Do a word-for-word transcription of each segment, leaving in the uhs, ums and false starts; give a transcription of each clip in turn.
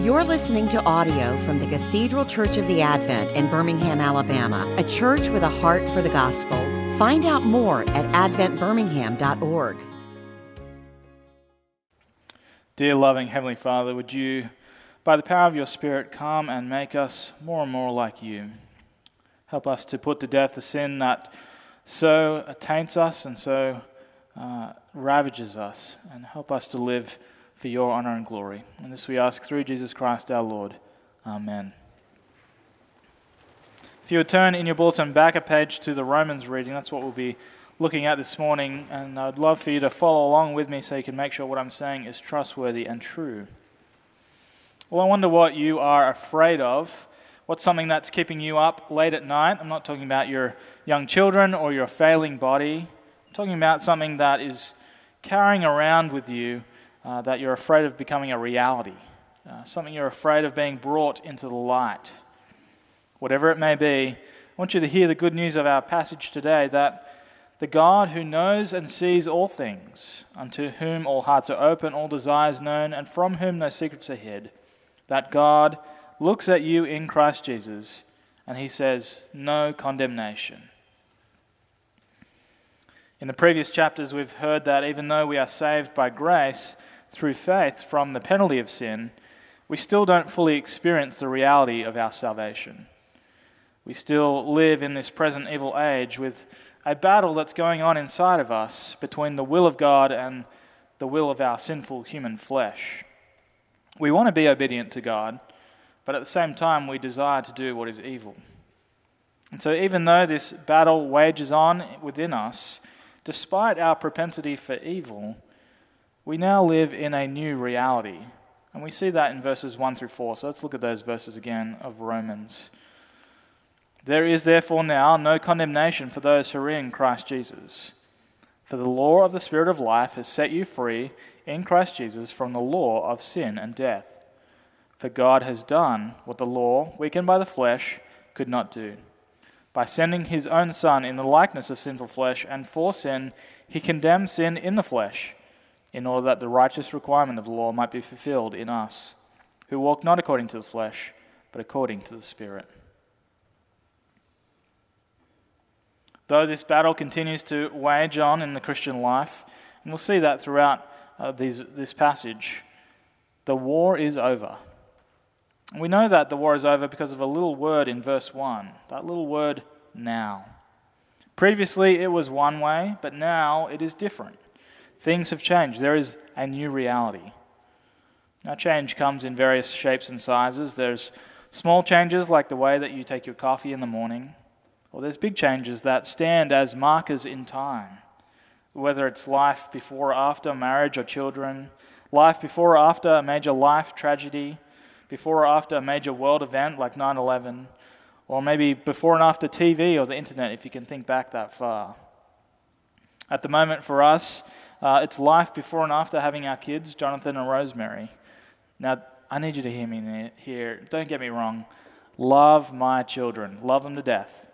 You're listening to audio from the Cathedral Church of the Advent in Birmingham, Alabama, a church with a heart for the gospel. Find out more at advent birmingham dot org. Dear loving Heavenly Father, would you, by the power of your Spirit, come and make us more and more like you. Help us to put to death the sin that so taints us and so uh, ravages us, and help us to live for your honor and glory. And this we ask through Jesus Christ our Lord. Amen. If you would turn in your bulletin back a page to the Romans reading, that's what we'll be looking at this morning, and I'd love for you to follow along with me so you can make sure what I'm saying is trustworthy and true. Well, I wonder what you are afraid of. What's something that's keeping you up late at night? I'm not talking about your young children or your failing body. I'm talking about something that is carrying around with you uh, that you're afraid of becoming a reality, uh, something you're afraid of being brought into the light. Whatever it may be, I want you to hear the good news of our passage today, that the God who knows and sees all things, unto whom all hearts are open, all desires known, and from whom no secrets are hid, that God looks at you in Christ Jesus, and he says, no condemnation. In the previous chapters, we've heard that even though we are saved by grace through faith from the penalty of sin, we still don't fully experience the reality of our salvation. We still live in this present evil age with a battle that's going on inside of us between the will of God and the will of our sinful human flesh. We want to be obedient to God, but at the same time we desire to do what is evil. And so even though this battle wages on within us, despite our propensity for evil, we now live in a new reality. And we see that in verses one through four. So let's look at those verses again of Romans. There is therefore now no condemnation for those who are in Christ Jesus. For the law of the Spirit of life has set you free in Christ Jesus from the law of sin and death. For God has done what the law, weakened by the flesh, could not do. By sending his own Son in the likeness of sinful flesh, and for sin, he condemned sin in the flesh, in order that the righteous requirement of the law might be fulfilled in us, who walk not according to the flesh, but according to the Spirit. Though this battle continues to wage on in the Christian life, and we'll see that throughout uh, these, this passage, the war is over. And we know that the war is over because of a little word in verse one, that little word, now. Previously it was one way, but now it is different. Things have changed. There is a new reality. Now, change comes in various shapes and sizes. There's small changes like the way that you take your coffee in the morning, or there's big changes that stand as markers in time, whether it's life before or after marriage or children, life before or after a major life tragedy, before or after a major world event like nine eleven, or maybe before and after T V or the internet, if you can think back that far. At the moment for us, uh, it's life before and after having our kids, Jonathan and Rosemary. Now, I need you to hear me here. Don't get me wrong. Love my children. Love them to death.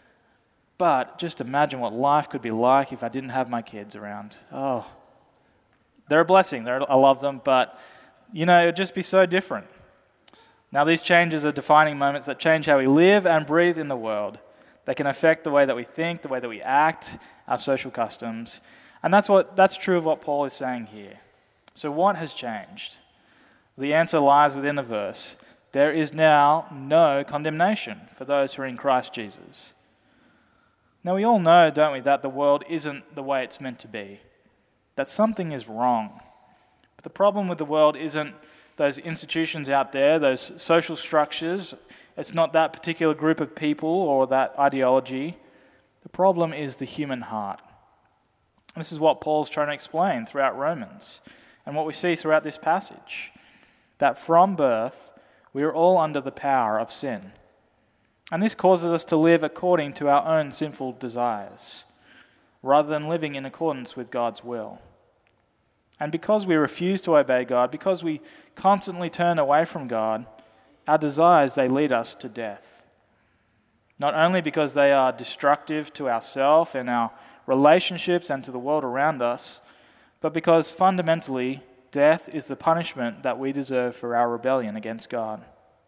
But just imagine what life could be like if I didn't have my kids around. Oh, they're a blessing. They're, I love them, but, you know, it would just be so different. Now, these changes are defining moments that change how we live and breathe in the world. They can affect the way that we think, the way that we act, our social customs. And that's what that's true of what Paul is saying here. So what has changed? The answer lies within the verse. There is now no condemnation for those who are in Christ Jesus. Now, we all know, don't we, that the world isn't the way it's meant to be, that something is wrong. But the problem with the world isn't those institutions out there, those social structures. It's not that particular group of people or that ideology. The problem is the human heart. And this is what Paul's trying to explain throughout Romans, and what we see throughout this passage, that from birth we are all under the power of sin. And this causes us to live according to our own sinful desires, rather than living in accordance with God's will. And because we refuse to obey God, because we constantly turn away from God, our desires, they lead us to death. Not only because they are destructive to ourselves and our relationships and to the world around us, but because fundamentally death is the punishment that we deserve for our rebellion against God.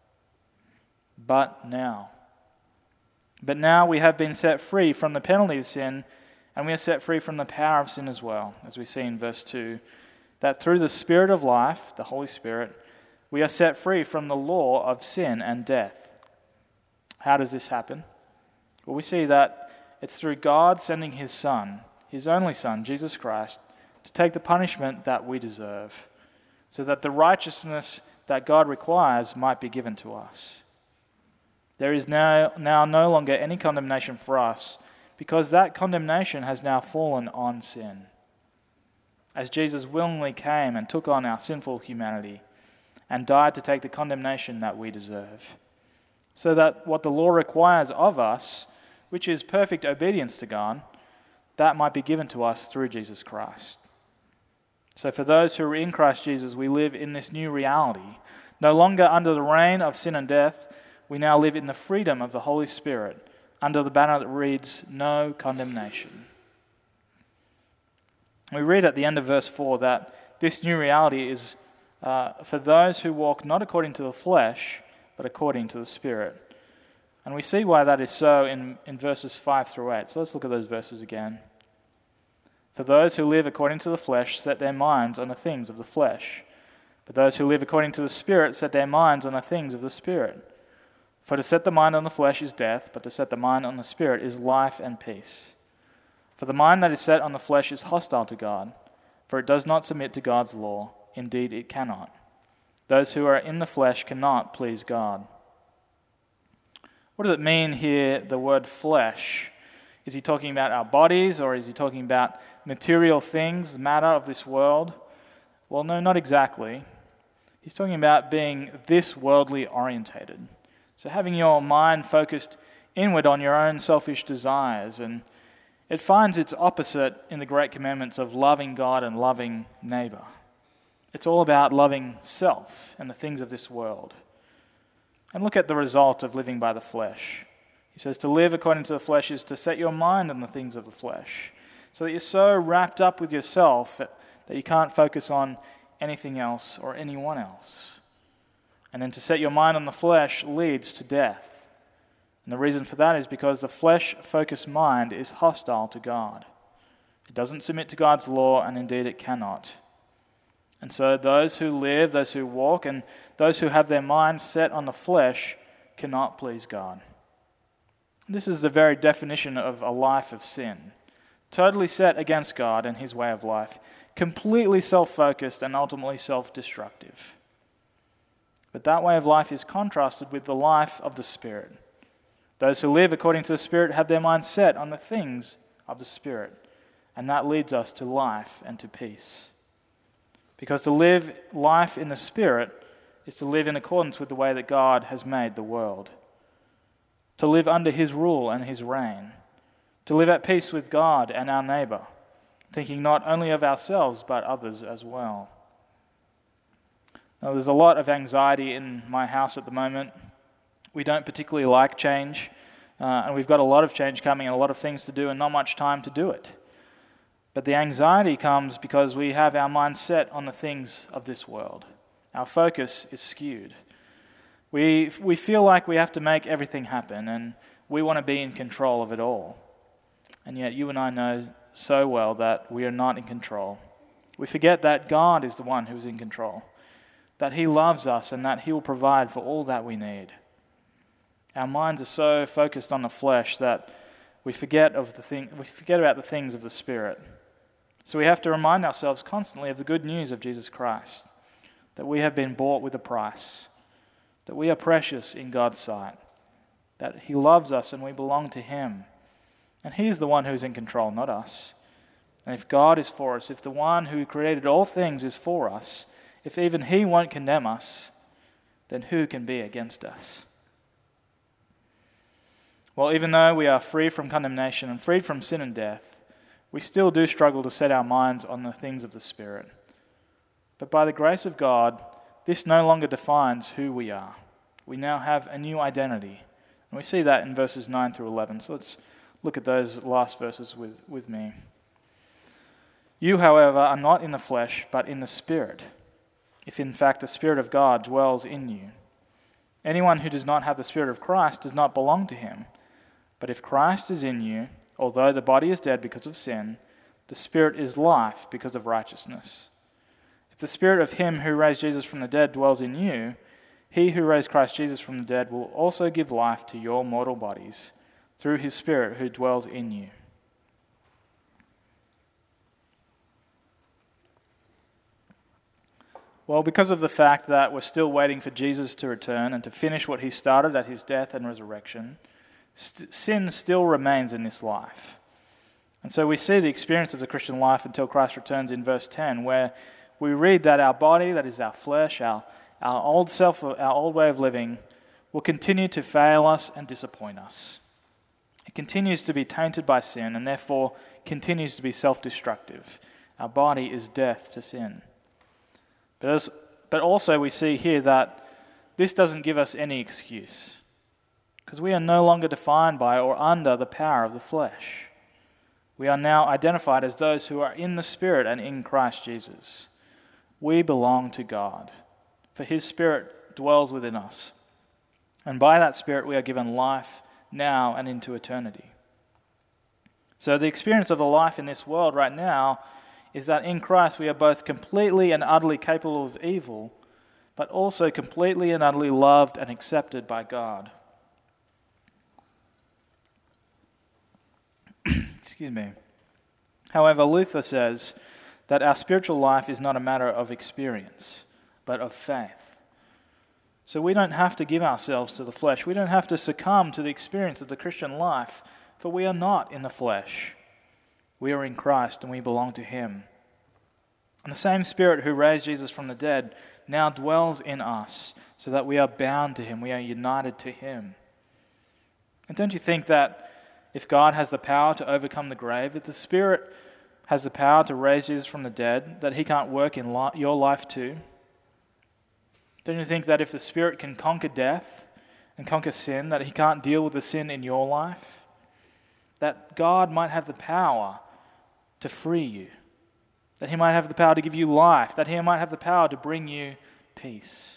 But now, but now we have been set free from the penalty of sin, and we are set free from the power of sin as well, as we see in verse two, that through the Spirit of life, the Holy Spirit, we are set free from the law of sin and death. How does this happen? Well, we see that it's through God sending his Son, his only Son, Jesus Christ, to take the punishment that we deserve, so that the righteousness that God requires might be given to us. There is now, now no longer any condemnation for us, because that condemnation has now fallen on sin. As Jesus willingly came and took on our sinful humanity and died to take the condemnation that we deserve, so that what the law requires of us, which is perfect obedience to God, that might be given to us through Jesus Christ. So for those who are in Christ Jesus, we live in this new reality. No longer under the reign of sin and death, we now live in the freedom of the Holy Spirit, under the banner that reads, "No condemnation." We read at the end of verse four that this new reality is uh, for those who walk not according to the flesh, but according to the Spirit. And we see why that is so in, in verses five through eight. So let's look at those verses again. For those who live according to the flesh set their minds on the things of the flesh. But those who live according to the Spirit set their minds on the things of the Spirit. For to set the mind on the flesh is death, but to set the mind on the Spirit is life and peace. For the mind that is set on the flesh is hostile to God, for it does not submit to God's law. Indeed, it cannot. Those who are in the flesh cannot please God. What does it mean here, the word flesh? Is he talking about our bodies, or is he talking about material things, matter of this world? Well, no, not exactly. He's talking about being this worldly orientated. So having your mind focused inward on your own selfish desires, and it finds its opposite in the great commandments of loving God and loving neighbor. It's all about loving self and the things of this world. And look at the result of living by the flesh. He says to live according to the flesh is to set your mind on the things of the flesh, so that you're so wrapped up with yourself that you can't focus on anything else or anyone else. And then to set your mind on the flesh leads to death. And the reason for that is because the flesh-focused mind is hostile to God. It doesn't submit to God's law, and indeed it cannot. And so those who live, those who walk, and those who have their minds set on the flesh cannot please God. This is the very definition of a life of sin. Totally set against God and his way of life. Completely self-focused and ultimately self-destructive. But that way of life is contrasted with the life of the Spirit. Those who live according to the Spirit have their minds set on the things of the Spirit. And that leads us to life and to peace. Because to live life in the Spirit is to live in accordance with the way that God has made the world. To live under his rule and his reign. To live at peace with God and our neighbor, thinking not only of ourselves but others as well. Now, there's a lot of anxiety in my house at the moment. We don't particularly like change, uh, and we've got a lot of change coming and a lot of things to do and not much time to do it. But the anxiety comes because we have our mind set on the things of this world. Our focus is skewed. We, we feel like we have to make everything happen, and we want to be in control of it all. And yet you and I know so well that we are not in control. We forget that God is the one who is in control, that he loves us and that he will provide for all that we need. Our minds are so focused on the flesh that we forget of the thing, we forget about the things of the Spirit. So we have to remind ourselves constantly of the good news of Jesus Christ, that we have been bought with a price, that we are precious in God's sight, that he loves us and we belong to him. And he is the one who is in control, not us. And if God is for us, if the one who created all things is for us, if even he won't condemn us, then who can be against us? Well, even though we are free from condemnation and freed from sin and death, we still do struggle to set our minds on the things of the Spirit. But by the grace of God, this no longer defines who we are. We now have a new identity. And we see that in verses nine through eleven. So let's look at those last verses with, with me. You, however, are not in the flesh, but in the Spirit, if in fact the Spirit of God dwells in you. Anyone who does not have the Spirit of Christ does not belong to him. But if Christ is in you, although the body is dead because of sin, the Spirit is life because of righteousness. If the Spirit of him who raised Jesus from the dead dwells in you, he who raised Christ Jesus from the dead will also give life to your mortal bodies through his Spirit who dwells in you. Well, because of the fact that we're still waiting for Jesus to return and to finish what he started at his death and resurrection, st- sin still remains in this life. And so we see the experience of the Christian life until Christ returns in verse ten, where we read that our body, that is our flesh, our, our old self, our old way of living, will continue to fail us and disappoint us. It continues to be tainted by sin and therefore continues to be self-destructive. Our body is death to sin. But, as, but also we see here that this doesn't give us any excuse, because we are no longer defined by or under the power of the flesh. We are now identified as those who are in the Spirit and in Christ Jesus. We belong to God, for his Spirit dwells within us. And by that Spirit we are given life now and into eternity. So the experience of the life in this world right now is that in Christ we are both completely and utterly capable of evil, but also completely and utterly loved and accepted by God. Excuse me. However, Luther says that our spiritual life is not a matter of experience, but of faith. So we don't have to give ourselves to the flesh. We don't have to succumb to the experience of the Christian life, for we are not in the flesh. We are in Christ and we belong to him. And the same Spirit who raised Jesus from the dead now dwells in us, so that we are bound to him, we are united to him. And don't you think that if God has the power to overcome the grave, if the Spirit has the power to raise Jesus from the dead, that he can't work in li- your life too? Don't you think that if the Spirit can conquer death and conquer sin, that he can't deal with the sin in your life? That God might have the power to free you, that he might have the power to give you life, that he might have the power to bring you peace.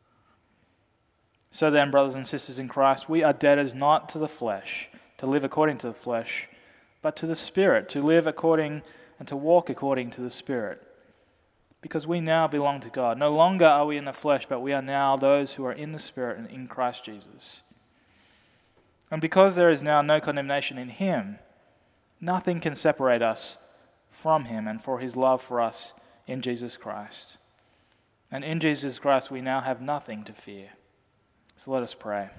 So then, brothers and sisters in Christ, we are debtors not to the flesh, to live according to the flesh, but to the Spirit, to live according and to walk according to the Spirit. Because we now belong to God. No longer are we in the flesh, but we are now those who are in the Spirit and in Christ Jesus. And because there is now no condemnation in him, nothing can separate us from him and for his love for us in Jesus Christ. And in Jesus Christ we now have nothing to fear. So let us pray.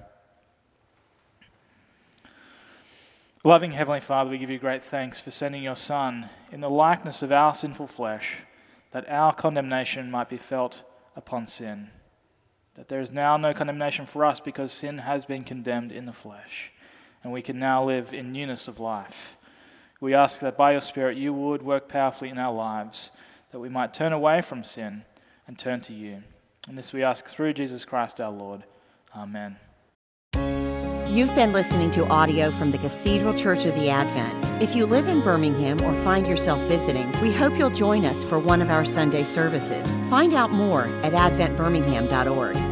Loving Heavenly Father, we give you great thanks for sending your Son in the likeness of our sinful flesh, that our condemnation might be felt upon sin. That there is now no condemnation for us because sin has been condemned in the flesh, and we can now live in newness of life. We ask that by your Spirit you would work powerfully in our lives, that we might turn away from sin and turn to you. And this we ask through Jesus Christ our Lord. Amen. You've been listening to audio from the Cathedral Church of the Advent. If you live in Birmingham or find yourself visiting, we hope you'll join us for one of our Sunday services. Find out more at advent birmingham dot org.